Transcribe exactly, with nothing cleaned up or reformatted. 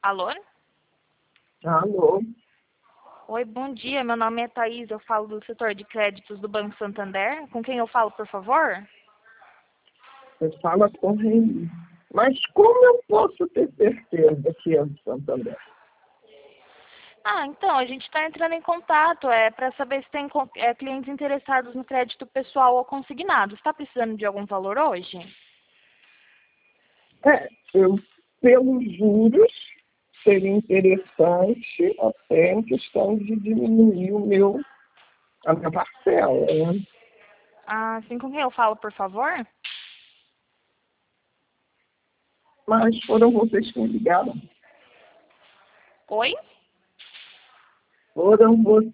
Alô? Alô? Oi, bom dia. Meu nome é Thaís, eu falo do setor de créditos do Banco Santander. Com quem eu falo, por favor? Você fala com o Reni. Mas como eu posso ter certeza que é do Santander? Ah, então, a gente está entrando em contato é, para saber se tem co- é, clientes interessados no crédito pessoal ou consignado. Está precisando de algum valor hoje? É, eu, pelos juros, seria interessante até em questão de diminuir o meu, a minha parcela, né? Ah, sim, com quem eu falo, por favor? Mas foram vocês que me ligaram. Oi? Foram vocês